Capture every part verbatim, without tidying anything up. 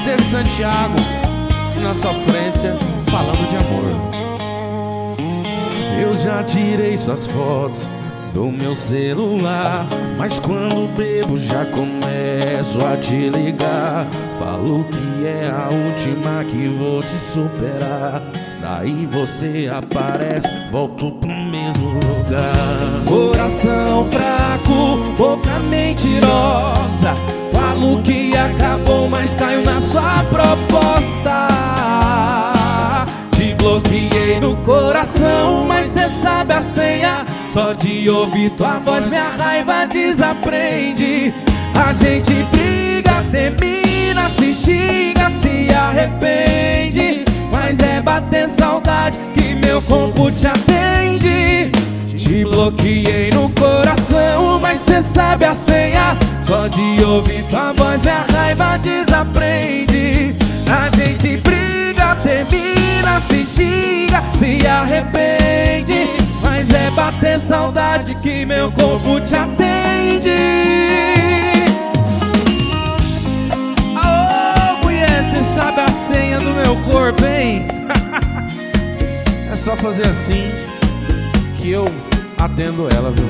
Esteve Santiago na sofrência, falando de amor. Eu já tirei suas fotos do meu celular, mas quando bebo já começo a te ligar. Falo que é a última que vou te superar. Daí você aparece, volto pro mesmo lugar. Coração fraco, boca mentirosa. Falo que acabou, mas caio na sua proposta. Te bloqueei no coração, mas cê sabe a senha. Só de ouvir tua voz minha raiva desaprende. A gente briga, termina, se xinga, se arrepende, mas é bater saudade que meu corpo te atende. Te bloqueei no coração, mas cê sabe a senha. Só de ouvir tua voz minha raiva desaprende. A gente briga, termina, se xinga, se arrepende, mas é bater saudade que meu corpo te atende. Ô, mulher, cê sabe a senha do meu corpo, hein? É só fazer assim que eu atendo ela, viu?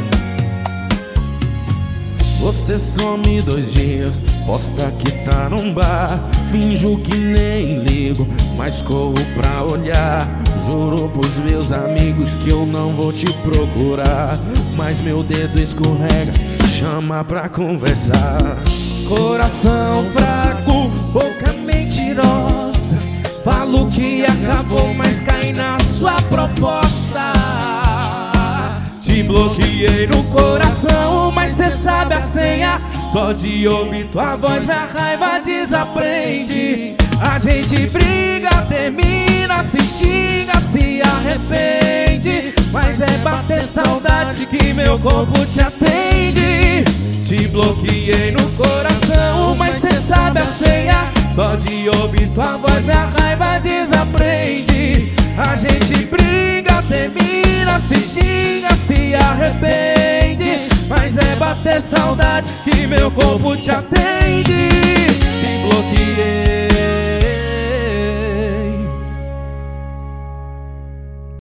Você some dois dias, posta que tá num bar. Finjo que nem ligo, mas corro pra olhar. Juro pros meus amigos que eu não vou te procurar, mas meu dedo escorrega, chama pra conversar. Coração fraco, boca mentirosa. Falo que acabou, mas cai na sua proposta. Te bloqueei no coração, mas cê sabe a senha. Só de ouvir tua voz minha raiva desaprende. A gente briga, termina, se xinga, se arrepende, mas é bater saudade que meu corpo te atende. Te bloqueei no coração, mas cê sabe a senha. Só de ouvir tua voz minha raiva desaprende. A gente briga, termina, se xinga, se arrepende, mas é bater saudade que meu corpo te atende. Te bloqueei.